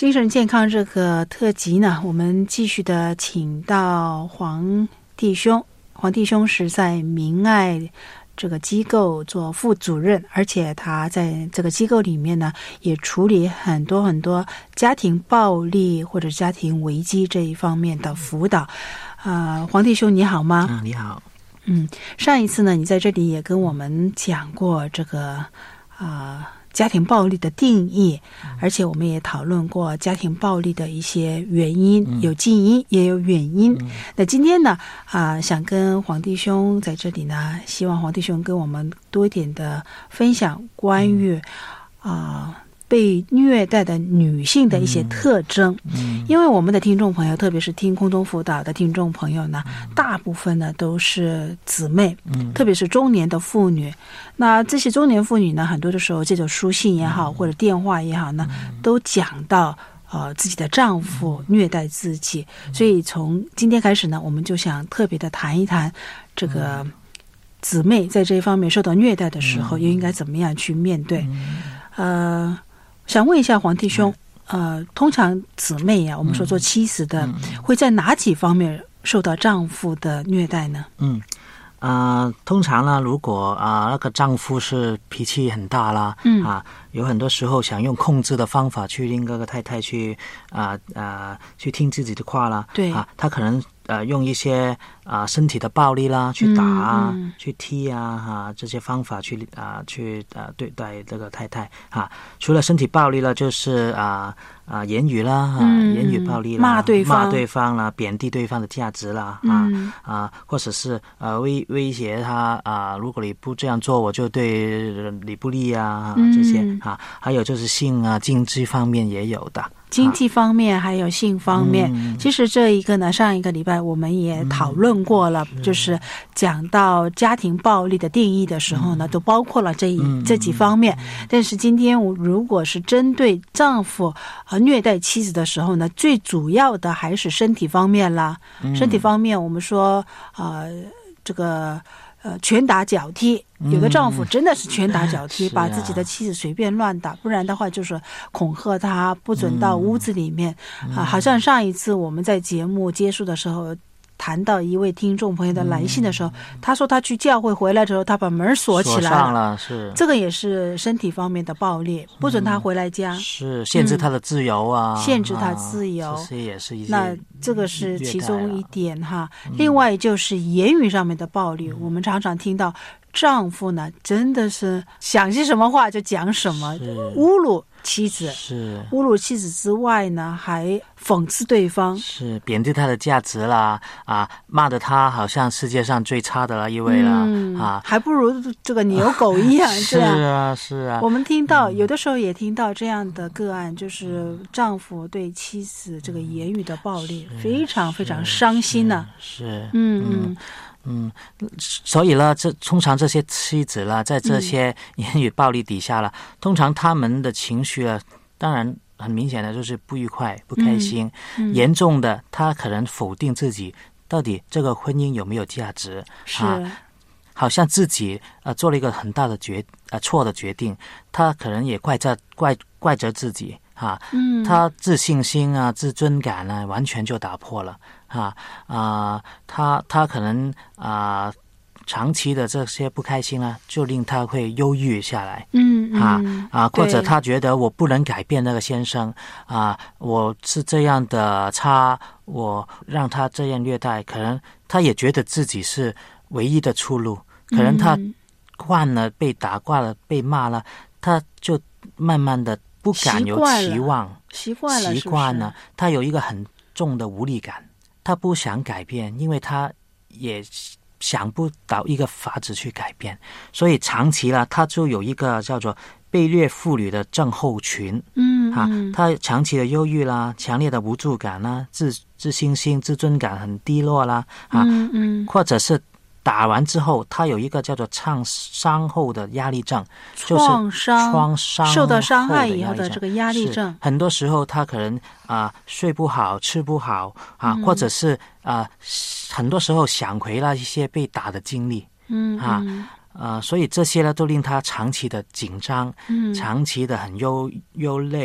精神健康这个特辑呢，我们继续的请到黄弟兄。黄弟兄是在明爱这个机构做副主任，而且他在这个机构里面呢，也处理很多很多家庭暴力或者家庭危机这一方面的辅导。黄弟兄你好吗？ 你好。 上一次呢，你在这里也跟我们讲过这个家庭暴力的定义，而且我们也讨论过家庭暴力的一些原因，有近因也有远因。那今天呢，想跟黄弟兄在这里呢，希望黄弟兄跟我们多一点的分享关于被虐待的女性的一些特征。因为我们的听众朋友，特别是听空中辅导的听众朋友呢，大部分呢都是姊妹，特别是中年的妇女。那这些中年妇女呢，很多的时候这种书信也好或者电话也好呢，都讲到自己的丈夫虐待自己。所以从今天开始呢，我们就想特别的谈一谈这个姊妹在这一方面受到虐待的时候，又应该怎么样去面对。想问一下黄弟兄，通常姊妹我们说做妻子的，会在哪几方面受到丈夫的虐待呢？ 通常呢，如果那个丈夫是脾气很大啦，有很多时候想用控制的方法去令那个太太去听自己的话啦，对他可能用一些身体的暴力啦，去打去踢这些方法去对待这个太太除了身体暴力了，就是言语啦言语暴力啦，骂对方啦，贬低对方的价值啦或者是威胁他如果你不这样做，我就对你不利这些还有就是性经济方面也有的。 经济方面还有性方面，其实这一个呢，上一个礼拜我们也讨论过了，就是讲到家庭暴力的定义的时候呢，都包括了这几方面。但是今天如果是针对丈夫虐待妻子的时候呢，最主要的还是身体方面啦。身体方面我们说这个拳打脚踢，有的丈夫真的是拳打脚踢，把自己的妻子随便乱打，不然的话就是恐吓他，不准到屋子里面。好像上一次我们在节目结束的时候谈到一位听众朋友的来信的时候，他说他去教会回来之后，他把门锁起来了，是这个也是身体方面的暴力，不准他回来家， 是限制他的自由限制他自由， 这些也是一些。 那这个是其中一点另外就是言语上面的暴力，我们常常听到丈夫呢真的是想起什么话就讲什么，侮辱妻子，是侮辱妻子之外呢，还讽刺对方， 是贬低他的价值啦骂得他好像世界上最差的一位啦还不如这个牛狗一样是啊我们听到有的时候也听到这样的个案，就是丈夫对妻子这个言语的暴力非常非常伤心所以呢，通常这些妻子啦，在这些言语暴力底下了，通常他们的情绪当然很明显的就是不愉快、不开心，严重的他可能否定自己到底这个婚姻有没有价值，好像自己做了一个很大的错的决定，他可能也怪责自己他自信心自尊感完全就打破了他可能长期的这些不开心就令他会忧郁下来或者他觉得我不能改变那个先生我是这样的差，我让他这样虐待，可能他也觉得自己是唯一的出路，可能他惯了被打，惯了被骂了，他就慢慢的不敢有期望，习惯了，他有一个很重的无力感，他不想改变，因为他也想不到一个法子去改变，所以长期了他就有一个叫做被虐妇女的症候群他长期的忧郁啦，强烈的无助感啦，自信心自尊感很低落啦或者是打完之后他有一个叫做创伤后的压力症，就是创伤受到伤害以后的这个压力症， 很多时候他可能睡不好吃不好或者是很多时候想回了一些被打的经历所以这些呢都令他长期的紧张长期的很忧累，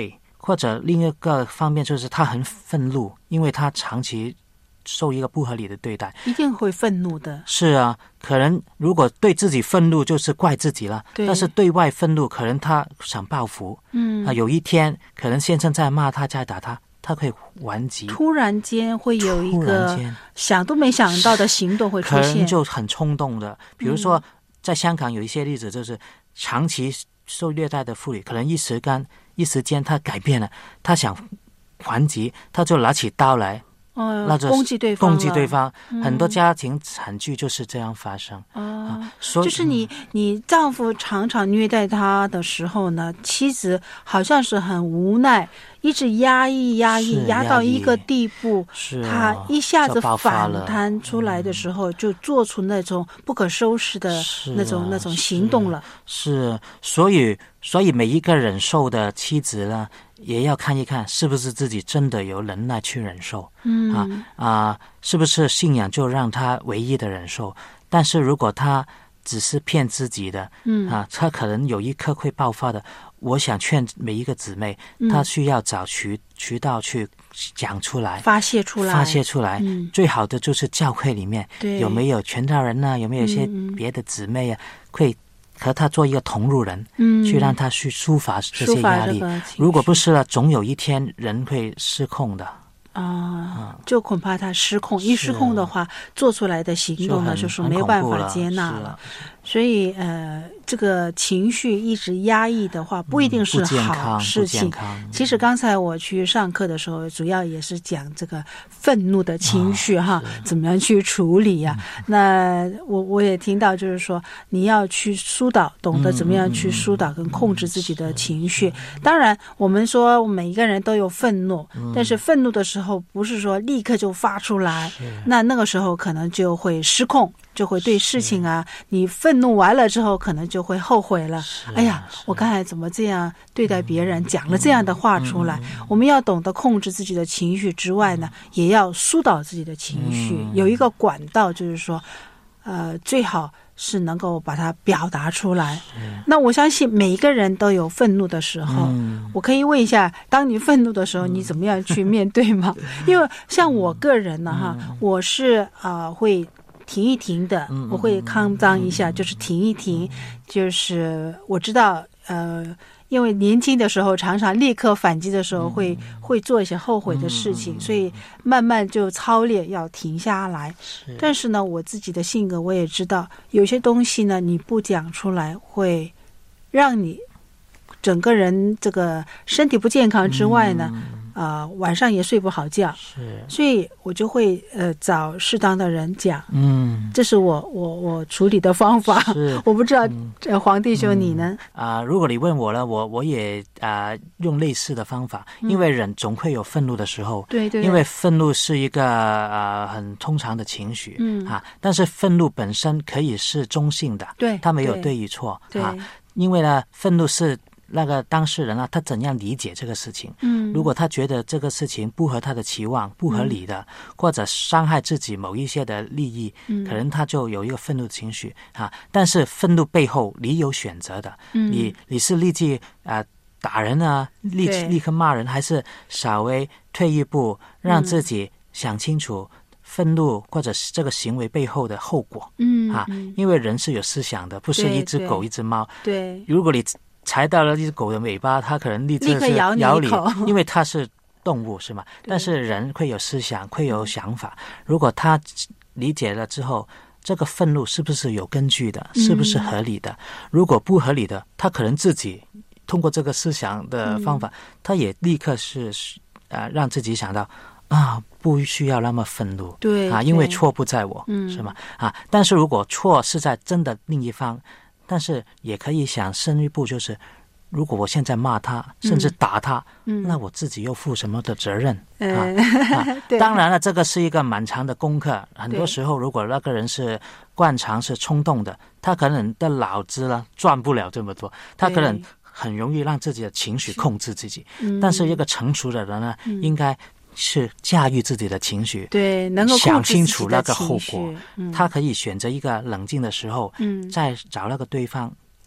或者另一个方面就是他很愤怒，因为他长期受一个不合理的对待， 一定会愤怒的。 是啊，可能如果对自己愤怒就是怪自己了，但是对外愤怒可能他想报复，有一天可能先生在骂他在打他，他可以还击， 突然间会有一个想都没想到的行动会出现， 可能就很冲动的。比如说在香港有一些例子，就是长期受虐待的妇女，可能一时间他改变了，他想还击，他就拿起刀来攻击对方， 很多家庭惨剧就是这样发生。 就是你丈夫常常虐待他的时候呢，妻子好像是很无奈，一直压抑到一个地步，他一下子反弹出来的时候，就做出那种不可收拾的那种行动了。 是，所以每一个忍受的妻子呢，也要看一看是不是自己真的有能耐去忍受，是不是信仰就让他唯一的忍受。但是如果他只是骗自己的，他可能有一刻会爆发的。我想劝每一个姊妹，她需要找渠道去讲出来， 发泄出来。 最好的就是教会里面有没有传道人啊，有没有一些别的姊妹啊，会和他做一个同路人，去让他去抒发这些压力。如果不是了，总有一天人会失控的。 就恐怕他失控，一失控的话，做出来的行动呢，就是没有办法接纳了。所以这个情绪一直压抑的话，不一定是好事情。其实刚才我去上课的时候，主要也是讲这个愤怒的情绪怎么样去处理呀？那我也听到，就是说你要去疏导，懂得怎么样去疏导跟控制自己的情绪。当然，我们说每一个人都有愤怒，但是愤怒的时候不是说立刻就发出来，那个时候可能就会失控。就会对事情你愤怒完了之后可能就会后悔了。哎呀，我刚才怎么这样对待别人，讲了这样的话出来。我们要懂得控制自己的情绪之外呢，也要疏导自己的情绪。有一个管道，就是说最好是能够把它表达出来。那我相信每一个人都有愤怒的时候。我可以问一下，当你愤怒的时候你怎么样去面对吗？因为像我个人呢我是会停一停的，我会calm down一下，就是停一停。就是我知道因为年轻的时候常常立刻反击的时候会做一些后悔的事情，所以慢慢就操练要停下来。但是呢，我自己的性格我也知道，有些东西呢你不讲出来会让你整个人这个身体不健康之外呢晚上也睡不好觉，所以我就会找适当的人讲，这是我处理的方法。我不知道黄弟兄你呢？ 如果你问我了，我也用类似的方法，因为人总会有愤怒的时候，对，因为愤怒是一个很通常的情绪，但是愤怒本身可以是中性的，对，它没有对与错，因为呢，愤怒是那个当事人他怎样理解这个事情？如果他觉得这个事情不合他的期望，不合理的，或者伤害自己某一些的利益，可能他就有一个愤怒情绪但是愤怒背后你有选择的，你是立即打人立刻骂人，还是稍微退一步，让自己想清楚愤怒或者是这个行为背后的后果？因为人是有思想的，不是一只狗一只猫。对，如果你踩到了一只狗的尾巴，它可能立刻咬你一口，因为它是动物，是吗？但是人会有思想，会有想法。如果他理解了之后，这个愤怒是不是有根据的，是不是合理的？如果不合理的，他可能自己通过这个思想的方法，他也立刻是让自己想到不需要那么愤怒，对因为错不在我，是吗？但是如果错是在真的另一方。但是也可以想深一步，就是如果我现在骂他，甚至打他，那我自己又负什么的责任？当然了，这个是一个蛮长的功课。很多时候，如果那个人是惯常是冲动的，他可能的脑子呢转不了这么多，他可能很容易让自己的情绪控制自己。但是一个成熟的人呢，应该是驾驭自己的情绪，对，能够想清楚那个后果。他可以选择一个冷静的时候，再找那个对方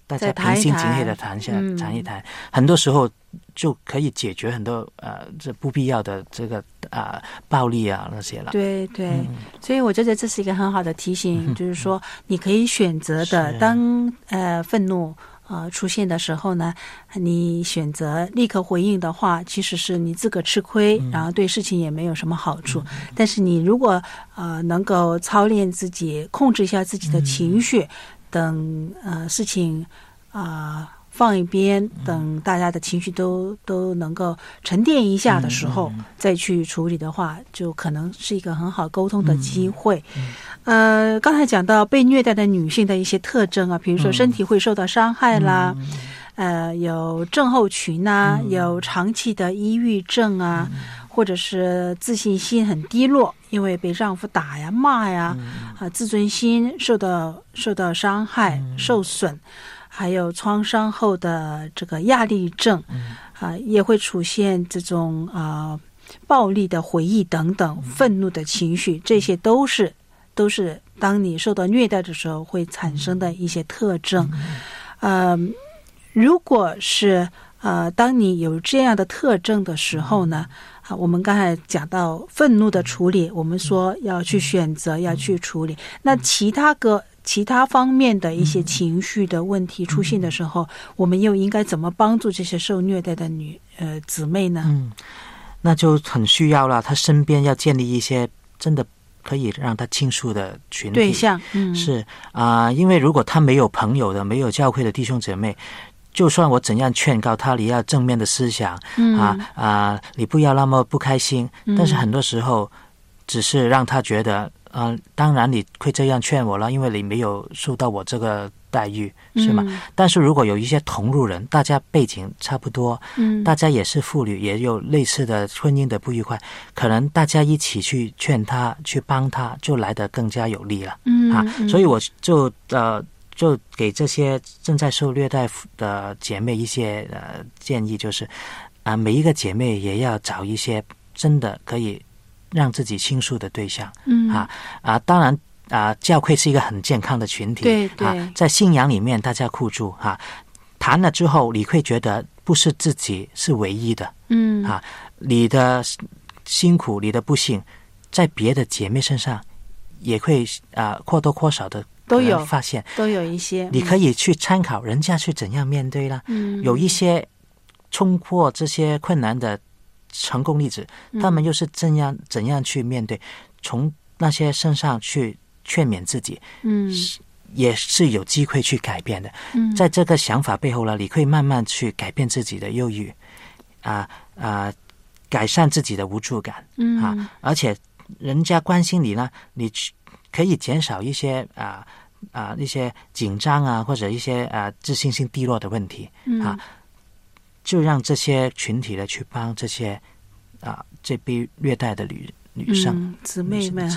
大家平心静气的谈一谈，很多时候就可以解决很多这不必要的这个暴力啊那些了。 对对，所以我觉得这是一个很好的提醒，就是说你可以选择的，当愤怒出现的时候呢，你选择立刻回应的话，其实是你自个吃亏，然后对事情也没有什么好处。但是你如果能够操练自己，控制一下自己的情绪，等事情放一边，等大家的情绪都能够沉淀一下的时候，再去处理的话，就可能是一个很好沟通的机会。刚才讲到被虐待的女性的一些特征啊，比如说身体会受到伤害啦，有症候群啊，有长期的抑郁症啊，或者是自信心很低落，因为被丈夫打呀骂呀，自尊心受到伤害受损，还有创伤后的这个压力症，也会出现这种暴力的回忆等等，愤怒的情绪，这些都是当你受到虐待的时候会产生的一些特征。如果是当你有这样的特征的时候呢，我们刚才讲到愤怒的处理，我们说要去选择，要去处理。那其他方面的一些情绪的问题出现的时候，我们又应该怎么帮助这些受虐待的姊妹呢？ 那就很需要了，她身边要建立一些真的可以让他倾诉的群体对象。 是因为如果他没有朋友的，没有教会的弟兄姐妹，就算我怎样劝告他，你要正面的思想，你不要那么不开心，但是很多时候只是让他觉得当然你会这样劝我了，因为你没有受到我这个待遇，是吗？但是如果有一些同路人，大家背景差不多，大家也是妇女，也有类似的婚姻的不愉快，可能大家一起去劝他，去帮他，就来得更加有力了。所以我就给这些正在受虐待的姐妹一些建议，就是每一个姐妹也要找一些真的可以让自己倾诉的对象。当然教会是一个很健康的群体， 对， 在信仰里面大家互助谈了之后，你会觉得不是自己是唯一的，你的辛苦，你的不幸，在别的姐妹身上也会或多或少的都有发现， 都有一些， 你可以去参考人家去怎样面对啦。有一些冲破这些困难的成功例子，他们又是怎样去面对，从那些身上去劝勉自己，也是有机会去改变的。在这个想法背后呢，你可以慢慢去改变自己的忧郁，改善自己的无助感，而且人家关心你呢，你可以减少一些一些紧张或者一些自信心低落的问题，就让这些群体的去帮这些这被虐待的女生姊妹们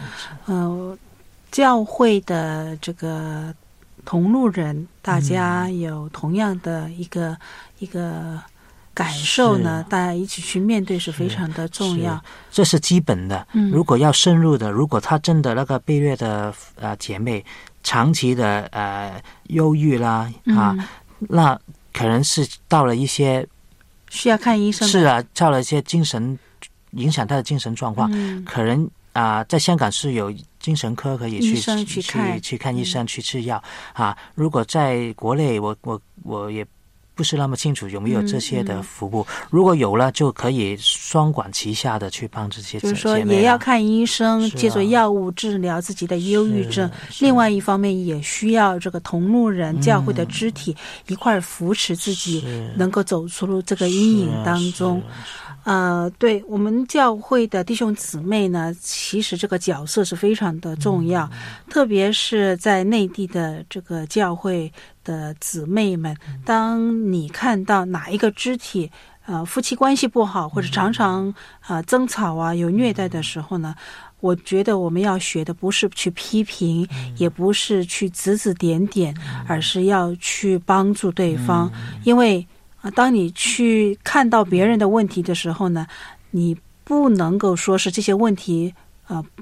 教会的这个同路人，大家有同样的一个感受呢，大家一起去面对是非常的重要， 这是基本的。如果要深入的，如果她真的那个被虐的姐妹长期的忧郁啦那可能是到了一些需要看医生的， 是到了一些精神影响她的精神状况，可能在香港是有精神科可以去看医生，去吃药如果在国内我也不是那么清楚有没有这些的服务，如果有了就可以双管齐下的去帮这些姐妹， 就是说也要看医生，借助药物治疗自己的忧郁症，另外一方面也需要这个同路人教会的肢体一块扶持自己能够走出这个阴影当中。对，我们教会的弟兄姊妹呢，其实这个角色是非常的重要，特别是在内地的这个教会的姊妹们，当你看到哪一个肢体夫妻关系不好，或者常常争吵有虐待的时候呢，我觉得我们要学的不是去批评，也不是去指指点点，而是要去帮助对方，因为当你去看到别人的问题的时候呢，你不能够说是这些问题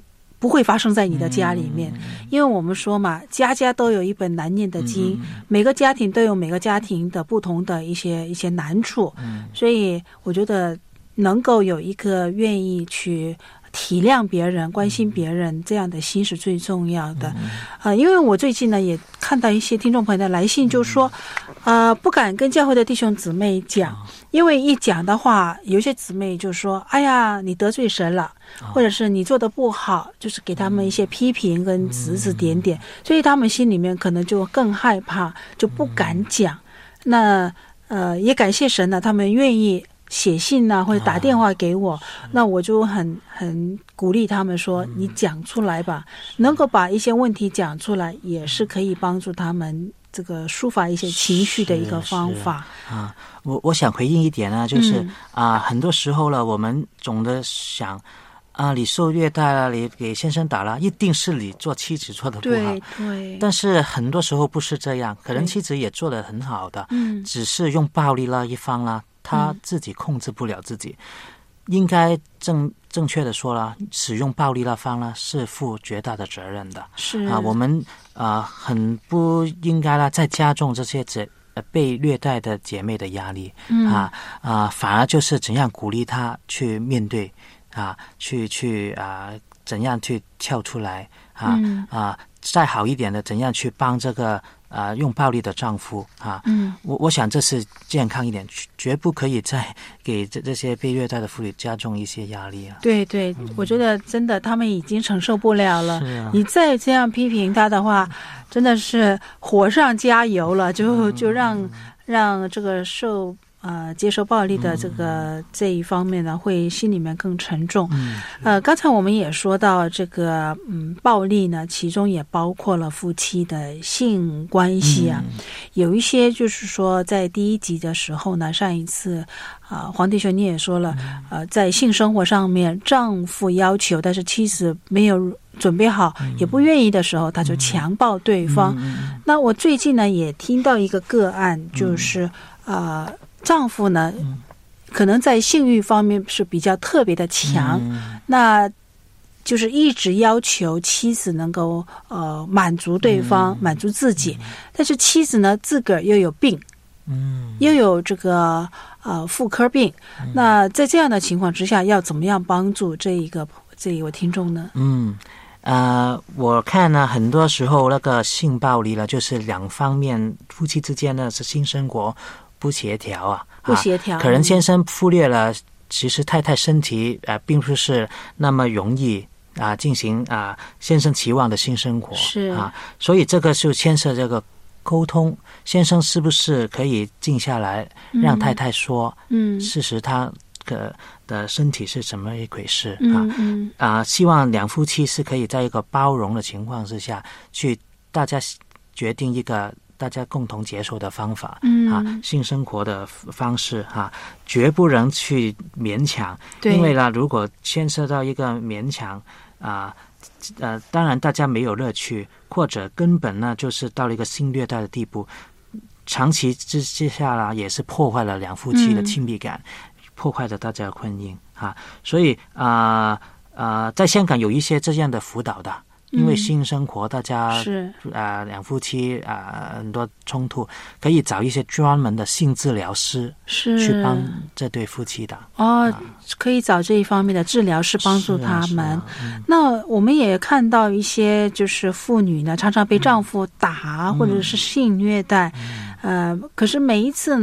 不会发生在你的家里面，因为我们说嘛，家家都有一本难念的经，每个家庭都有每个家庭的不同的一些难处，所以我觉得能够有一个愿意去体谅别人、关心别人这样的心是最重要的。因为我最近呢也看到一些听众朋友的来信，就说不敢跟教会的弟兄姊妹讲，因为一讲的话，有些姊妹就说哎呀你得罪神了，或者是你做的不好，就是给他们一些批评跟指指点点，所以他们心里面可能就更害怕，就不敢讲。那也感谢神呢，他们愿意写信啊或者打电话给我，那我就很鼓励他们说你讲出来吧，能够把一些问题讲出来也是可以帮助他们这个抒发一些情绪的一个方法。 我想回应一点呢，就是很多时候了我们总的想你受虐待了，你给先生打了，一定是你做妻子做的不好。 对， 但是很多时候不是这样，可能妻子也做得很好的，只是用暴力那一方啦，他自己控制不了自己。应该正确的说了，使用暴力那方呢是负绝大的责任的。 是我们很不应该啦再加重这些被虐待的姐妹的压力。反而就是怎样鼓励她去面对去怎样去跳出来再好一点的怎样去帮这个用暴力的丈夫我想这是健康一点，绝不可以再给这些被虐待的妇女加重一些压力对，我觉得真的他们已经承受不了了。你再这样批评他的话，真的是火上加油了，就让这个接受暴力的这一方面呢，会心里面更沉重。刚才我们也说到这个暴力呢，其中也包括了夫妻的性关系有一些就是说在第一集的时候呢，上一次黄弟兄你也说了在性生活上面丈夫要求，但是妻子没有准备好也不愿意的时候，他就强暴对方。那我最近呢也听到一个个案，就是丈夫呢可能在性欲方面是比较特别的强，那就是一直要求妻子能够满足对方，满足自己，但是妻子呢自个儿又有病，又有这个妇科病，那在这样的情况之下，要怎么样帮助这一位听众呢？ 我看呢，很多时候那个性暴力呢，就是两方面夫妻之间呢是性生活不协调可能先生忽略了其实太太身体并不是那么容易进行先生期望的性生活， 是所以这个就牵涉这个沟通，先生是不是可以静下来让太太说事实他的身体是怎么一回事希望两夫妻是可以在一个包容的情况之下去大家决定一个大家共同接受的方法性生活的方式绝不能去勉强，因为呢如果牵涉到一个勉强当然大家没有乐趣，或者根本呢就是到了一个性虐待的地步，长期之下呢也是破坏了两夫妻的亲密感，破坏了大家的婚姻所以在香港有一些这样的辅导的，因为性生活大家两夫妻很多冲突，可以找一些专门的性治疗师去帮这对夫妻的可以找这一方面的治疗师帮助他们那我们也看到一些就是妇女呢常常被丈夫打或者是性虐待可是每一次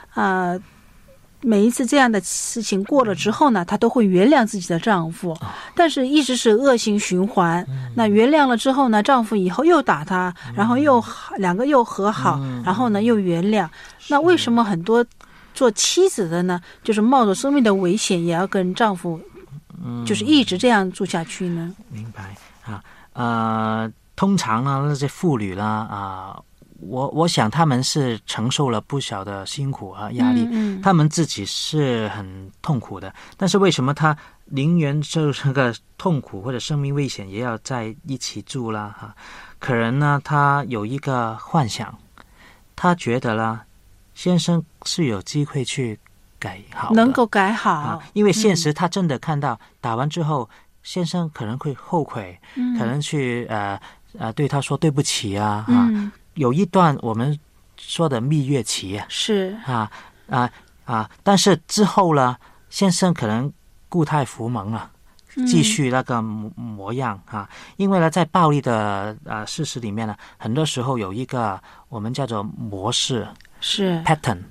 这样的事情过了之后呢，她都会原谅自己的丈夫但是一直是恶性循环那原谅了之后呢，丈夫以后又打她，然后两个又和好然后呢又原谅那为什么很多做妻子的呢，就是冒着生命的危险也要跟丈夫就是一直这样住下去呢？ 明白通常呢那些妇女呢我想他们是承受了不小的辛苦压力他们自己是很痛苦的，但是为什么他宁愿受这个痛苦或者生命危险也要在一起住啦可能呢他有一个幻想，他觉得啦先生是有机会去改好的， 能够改好因为现实他真的看到打完之后先生可能会后悔，可能去对他说对不起啊，有一段我们说的蜜月期是但是之后呢，先生可能故态复萌了，继续那个模样因为呢，在暴力的事实里面呢，很多时候有一个我们叫做模式， 是 pattern，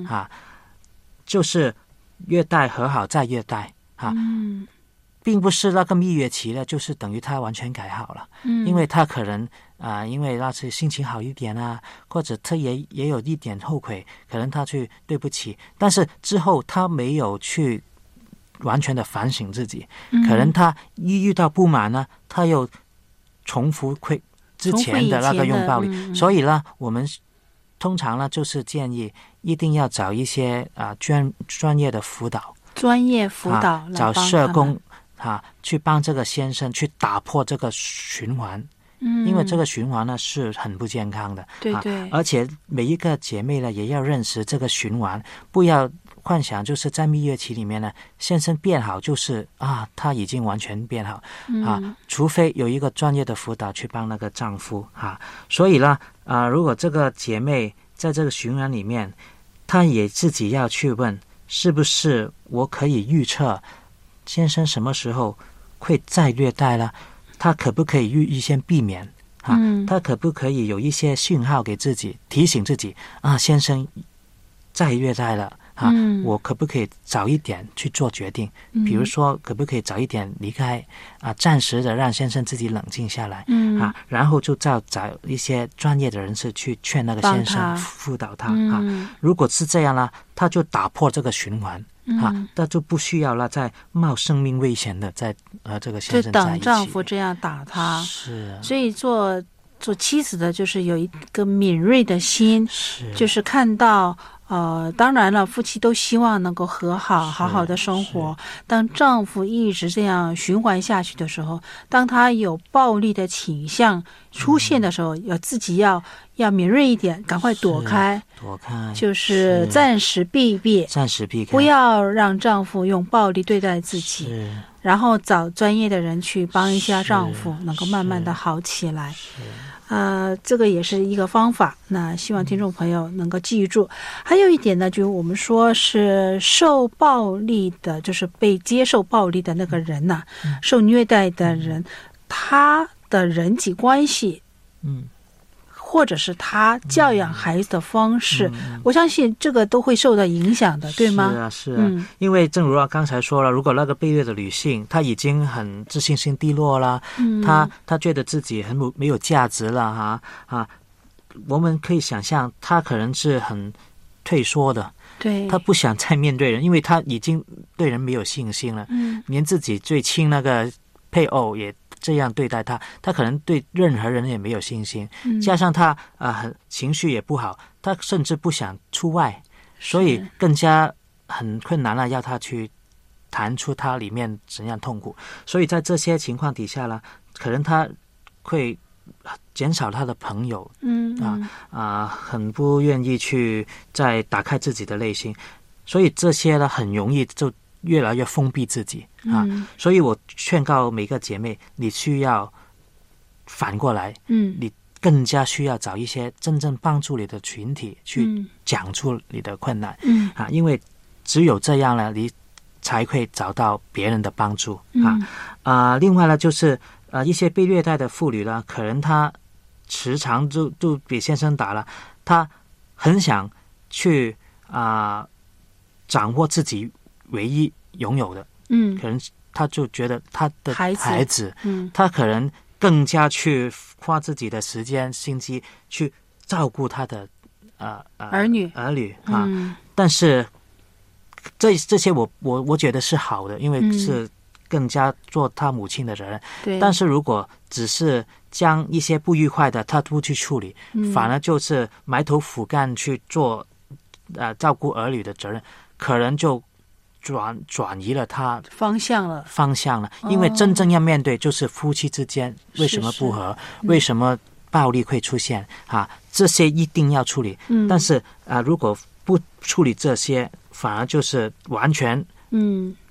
就是虐待和好再虐待并不是那个蜜月期了，就是等于他完全改好了，因为他可能因为那次心情好一点或者他也有一点后悔，可能他去对不起，但是之后他没有去完全的反省自己，可能他一遇到不满呢，他又重复之前的那个用暴力，所以呢，我们通常呢就是建议一定要找一些专业的辅导，找社工去帮这个先生去打破这个循环，因为这个循环呢是很不健康的， 对， 而且每一个姐妹呢也要认识这个循环，不要幻想就是在蜜月期里面呢，先生变好就是他已经完全变好除非有一个专业的辅导去帮那个丈夫所以呢如果这个姐妹在这个循环里面，她也自己要去问，是不是我可以预测先生什么时候会再虐待了，他可不可以预先避免他可不可以有一些讯号给自己，提醒自己先生再虐待了我可不可以早一点去做决定，比如说可不可以早一点离开暂时的让先生自己冷静下来然后就找一些专业的人士去劝那个先生，辅导他如果是这样呢，他就打破这个循环那就不需要了再冒生命危险的在这个先生在一起，就等丈夫这样打他， 是， 所以做妻子的就是有一个敏锐的心，就是看到当然了，夫妻都希望能够和好，好好的生活。当丈夫一直这样循环下去的时候，当他有暴力的倾向出现的时候，自己要敏锐一点，赶快躲开，就是暂时避开，不要让丈夫用暴力对待自己，然后找专业的人去帮一下丈夫，能够慢慢的好起来。这个也是一个方法，那希望听众朋友能够记住。还有一点呢，就是我们说是受暴力的，就是被接受暴力的那个人受虐待的人，他的人际关系或者是他教养孩子的方式，我相信这个都会受到影响的，对吗？ 是啊，因为正如刚才说了，如果那个被虐的女性她已经很自信心低落了，她觉得自己很没有价值了我们可以想象她可能是很退缩的， 对， 她不想再面对人，因为她已经对人没有信心了，连自己最亲那个配偶也这样对待他可能对任何人也没有信心，加上他情绪也不好，他甚至不想出外，所以更加很困难了，要他去谈出他里面怎样痛苦。所以在这些情况底下呢，可能他会减少他的朋友，很不愿意去再打开自己的内心，所以这些呢很容易就越来越封闭自己所以我劝告每个姐妹，你需要反过来，你更加需要找一些真正帮助你的群体去讲出你的困难因为只有这样呢，你才会找到别人的帮助另外呢，就是一些被虐待的妇女呢，可能她时常就被先生打了，她很想去掌握自己唯一拥有的可能他就觉得他的孩子他可能更加去花自己的时间心机去照顾他的儿女但是这些我觉得是好的，因为是更加做他母亲的责任但是如果只是将一些不愉快的他不去处理反而就是埋头苦干去做照顾儿女的责任，可能就转移了他方向了， 因为真正要面对就是夫妻之间为什么不和，为什么暴力会出现这些一定要处理但是如果不处理这些，反而就是完全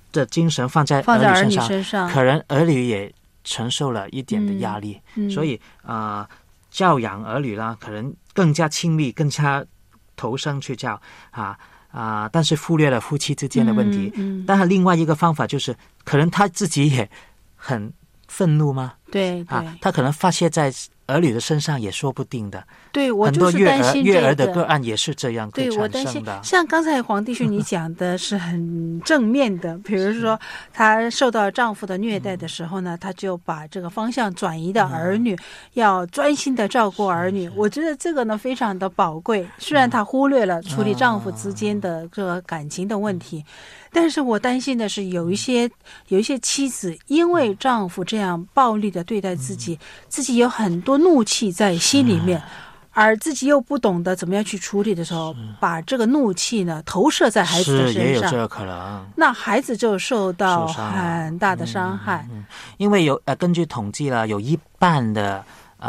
的精神放在儿女身上，可能儿女也承受了一点的压力，所以教养儿女啦，可能更加亲密，更加投身去教但是忽略了夫妻之间的问题。但是另外一个方法就是，可能他自己也很愤怒吗？ 对， 他可能发泄在儿女的身上也说不定的。 对，我就是担心育儿的个案也是这样对，我担心像刚才黄弟兄你讲的是很正面的，比如说她受到丈夫的虐待的时候呢，她就把这个方向转移到儿女，要专心的照顾儿女。我觉得这个呢非常的宝贵，虽然她忽略了处理丈夫之间的这个感情的问题，但是我担心的是有一些妻子因为丈夫这样暴力的对待自己有很多怒气在心里面，而自己又不懂得怎么样去处理的时候，把这个怒气呢投射在孩子的身上， 也有这个可能。 那孩子就受到很大的伤害。 因为根据统计了，有一半的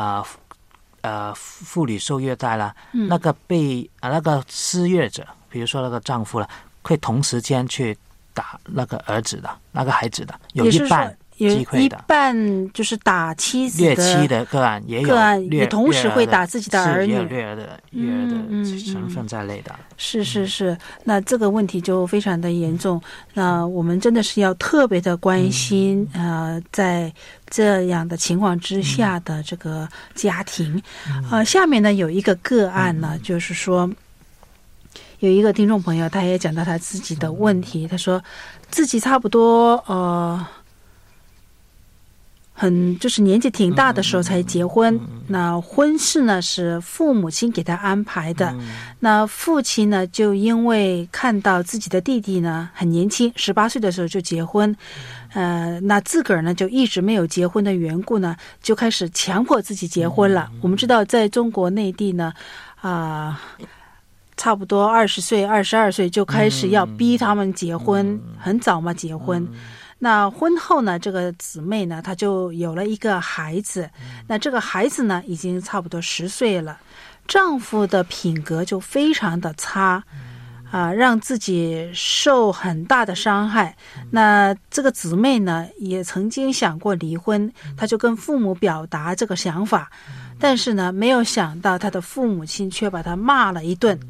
妇女受虐待了，那个那个施虐者，比如说那个丈夫了，会同时间去打那个儿子的，那个孩子的，有一半。 有一半就是打妻子的虐妻的个案， 也同时会打自己的儿女， 虐儿的成分在内的。 是，那这个问题就非常的严重。那我们真的是要特别的关心在这样的情况之下的这个家庭。下面呢有一个个案呢，就是说有一个听众朋友他也讲到他自己的问题，他说自己差不多就是年纪挺大的时候才结婚，那婚事呢是父母亲给他安排的，那父亲呢就因为看到自己的弟弟呢很年轻，18岁的时候就结婚，那自个儿呢就一直没有结婚的缘故呢，就开始强迫自己结婚了。我们知道在中国内地呢差不多20岁22岁就开始要逼他们结婚，很早嘛结婚。那婚后呢，这个姊妹呢，她就有了一个孩子。那这个孩子呢，已经差不多10岁了。丈夫的品格就非常的差，让自己受很大的伤害。那这个姊妹呢，也曾经想过离婚，她就跟父母表达这个想法，但是呢，没有想到她的父母亲却把她骂了一顿。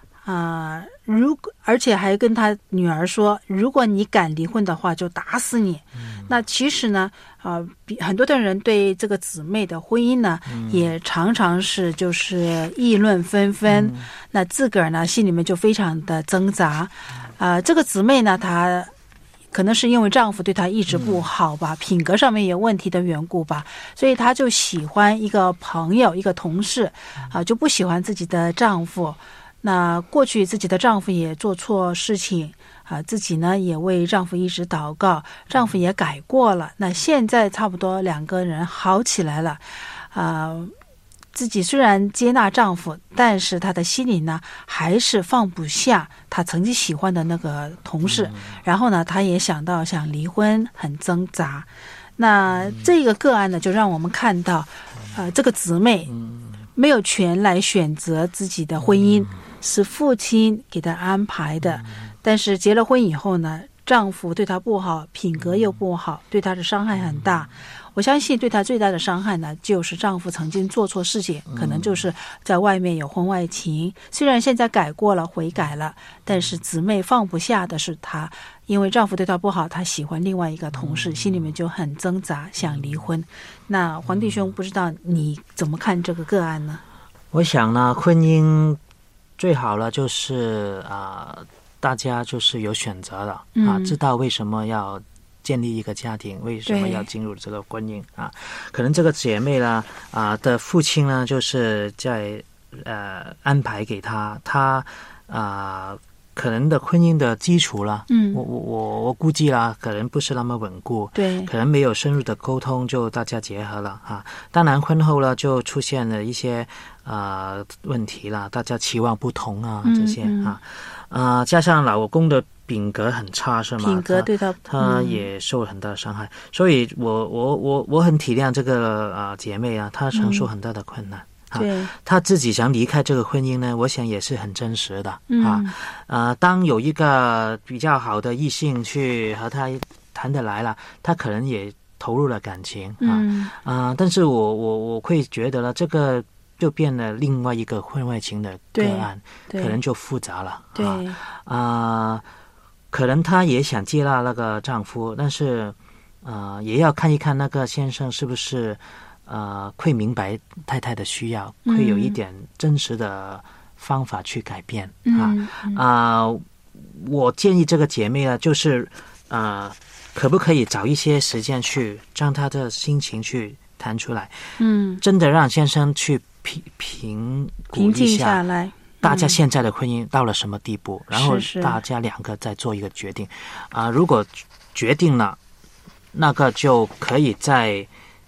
而且还跟他女儿说，如果你敢离婚的话就打死你。那其实呢很多的人对这个姊妹的婚姻呢也常常是就是议论纷纷，那自个儿呢心里面就非常的挣扎。这个姊妹呢她可能是因为丈夫对她一直不好吧，品格上面有问题的缘故吧，所以她就喜欢一个朋友一个同事就不喜欢自己的丈夫。那过去自己的丈夫也做错事情自己呢也为丈夫一直祷告，丈夫也改过了。那现在差不多2个人好起来了自己虽然接纳丈夫，但是她的心里呢还是放不下她曾经喜欢的那个同事，然后呢她也想到想离婚，很挣扎。那这个个案呢就让我们看到这个姊妹没有权来选择自己的婚姻，是父亲给她安排的。但是结了婚以后呢，丈夫对她不好，品格又不好，对她的伤害很大。我相信对她最大的伤害呢，就是丈夫曾经做错事情，可能就是在外面有婚外情。虽然现在改过了，悔改了，但是姊妹放不下的是她，因为丈夫对她不好，她喜欢另外一个同事，心里面就很挣扎，想离婚。那黄弟兄，不知道你怎么看这个个案呢？ 我想呢，婚姻最好了就是大家就是有选择了知道为什么要建立一个家庭，为什么要进入这个婚姻可能这个姐妹呢的父亲呢就是在安排给她可能的婚姻的基础了我估计啦，可能不是那么稳固， 对， 可能没有深入的沟通就大家结合了当然婚后呢就出现了一些问题啦，大家期望不同这些加上老公的品格很差是吗？ 品格对他也受了很大的伤害，所以我很体谅这个姐妹她承受很大的困难对， 他自己想离开这个婚姻呢，我想也是很真实的当有一个比较好的异性去和他谈得来了，他可能也投入了感情但是我会觉得了，这个就变了另外一个婚外情的个案，可能就复杂了。 对可能她也想接纳那个丈夫，但是也要看一看那个先生是不是会明白太太的需要，会有一点真实的方法去改变我建议这个姐妹呢，就是可不可以找一些时间去让她的心情去谈出来，真的让先生去平静下来， 大家现在的婚姻到了什么地步，然后大家两个再做一个决定如果决定了，那个就可以再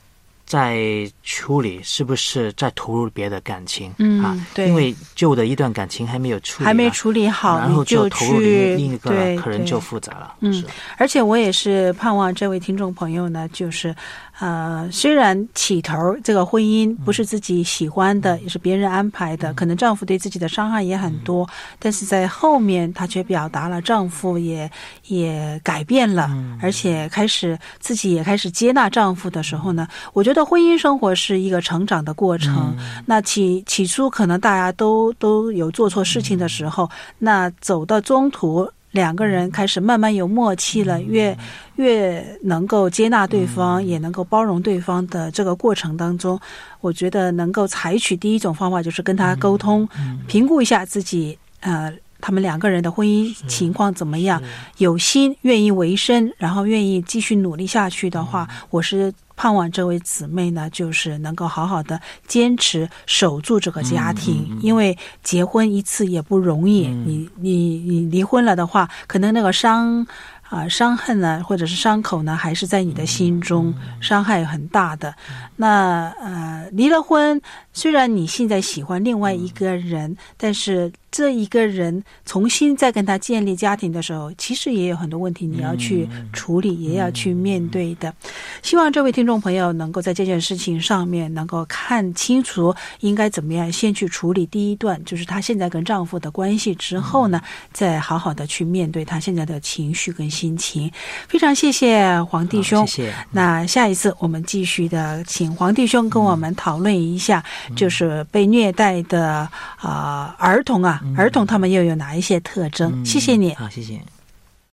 处理是不是再投入别的感情对， 因为旧的一段感情还没有处理好，然后就投入另一个可能就复杂了。 而且我也是盼望这位听众朋友呢，就是虽然起头这个婚姻不是自己喜欢的，也是别人安排的，可能丈夫对自己的伤害也很多，但是在后面她却表达了丈夫也改变了，而且自己也开始接纳丈夫的时候呢，我觉得婚姻生活是一个成长的过程。那起初可能大家都有做错事情的时候，那走到中途两个人开始慢慢有默契了，越能够接纳对方，也能够包容对方的这个过程当中，我觉得能够采取第一种方法就是跟他沟通，评估一下自己他们两个人的婚姻情况怎么样，有心愿意为生，然后愿意继续努力下去的话，我是盼望这位姊妹呢，就是能够好好的坚持守住这个家庭，因为结婚一次也不容易，你离婚了的话，可能那个伤恨呢，或者是伤口呢，还是在你的心中，伤害很大的。那离了婚，虽然你现在喜欢另外一个人，但是这一个人重新再跟他建立家庭的时候，其实也有很多问题你要去处理，也要去面对的。希望这位听众朋友能够在这件事情上面能够看清楚应该怎么样先去处理第一段，就是她现在跟丈夫的关系，之后呢再好好的去面对她现在的情绪跟心情。非常谢谢黄弟兄， 谢谢。 那下一次我们继续的请黄弟兄跟我们讨论一下，就是被虐待的儿童他们又有哪一些特征。谢谢你。 好，谢谢。